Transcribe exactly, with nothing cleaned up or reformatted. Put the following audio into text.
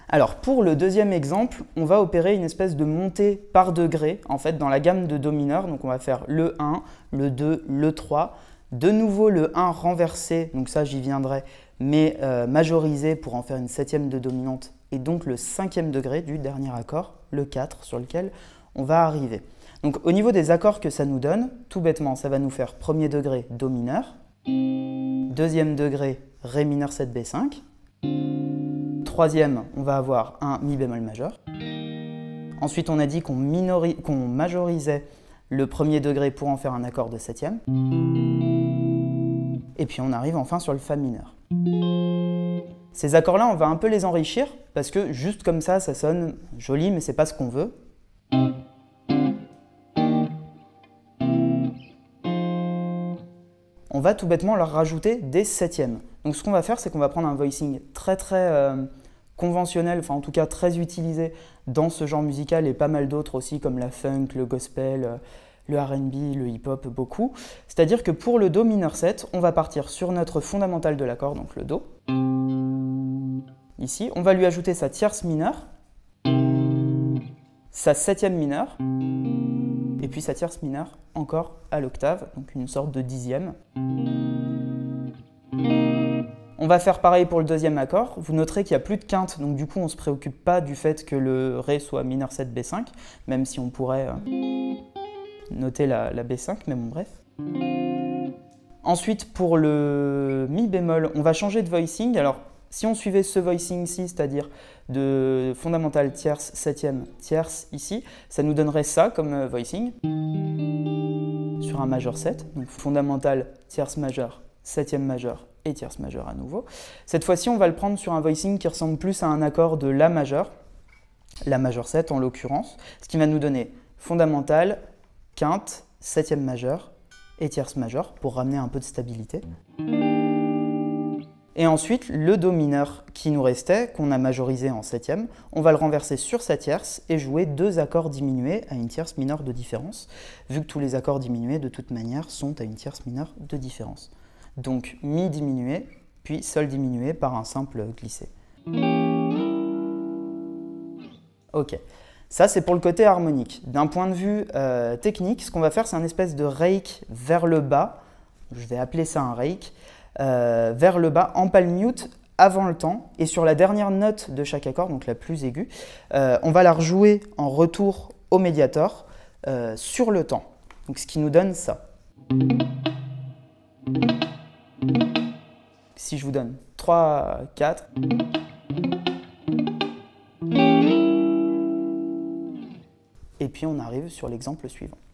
Alors pour le deuxième exemple, on va opérer une espèce de montée par degré en fait dans la gamme de Do mineur. Donc on va faire le un, le deux, le trois. De nouveau le un renversé, donc ça j'y viendrai, mais euh, majorisé pour en faire une septième de dominante, et donc le cinquième degré du dernier accord, le quatre, sur lequel on va arriver. Donc au niveau des accords que ça nous donne, tout bêtement, ça va nous faire premier degré Do mineur, deuxième degré Ré mineur sept B cinq, troisième, on va avoir un Mi bémol majeur. Ensuite, on a dit qu'on minori- qu'on majorisait le premier degré pour en faire un accord de septième. Et puis on arrive enfin sur le Fa mineur. Ces accords-là, on va un peu les enrichir, parce que juste comme ça, ça sonne joli, mais c'est pas ce qu'on veut. On va tout bêtement leur rajouter des septièmes. Donc ce qu'on va faire, c'est qu'on va prendre un voicing très très euh, conventionnel, enfin en tout cas très utilisé dans ce genre musical et pas mal d'autres aussi, comme la funk, le gospel, euh, le R and B, le hip-hop, beaucoup. C'est-à-dire que pour le Do mineur sept, on va partir sur notre fondamental de l'accord, donc le Do. Ici, on va lui ajouter sa tierce mineure, sa septième mineure, et puis sa tierce mineure encore à l'octave, donc une sorte de dixième. On va faire pareil pour le deuxième accord. Vous noterez qu'il n'y a plus de quinte, donc du coup on ne se préoccupe pas du fait que le Ré soit mineur sept B cinq, même si on pourrait euh, noter la, la B cinq, mais bon bref. Ensuite pour le Mi bémol, on va changer de voicing. Alors si on suivait ce voicing-ci, c'est-à-dire de fondamental tierce, septième, tierce ici, ça nous donnerait ça comme voicing sur un majeur sept, donc fondamental, tierce majeur, septième majeur et tierce majeur à nouveau. Cette fois-ci, on va le prendre sur un voicing qui ressemble plus à un accord de La majeur, La majeur sept en l'occurrence, ce qui va nous donner fondamental, quinte, septième majeur et tierce majeur pour ramener un peu de stabilité. Et ensuite, le Do mineur qui nous restait, qu'on a majorisé en septième, on va le renverser sur sa tierce et jouer deux accords diminués à une tierce mineure de différence, vu que tous les accords diminués, de toute manière, sont à une tierce mineure de différence. Donc Mi diminué, puis Sol diminué par un simple glissé. Ok, ça c'est pour le côté harmonique. D'un point de vue euh, technique, ce qu'on va faire, c'est un espèce de rake vers le bas, je vais appeler ça un rake, Euh, vers le bas en palm mute avant le temps, et sur la dernière note de chaque accord, donc la plus aiguë, euh, on va la rejouer en retour au médiator euh, sur le temps, donc ce qui nous donne ça. Si je vous donne trois, quatre, et puis on arrive sur l'exemple suivant.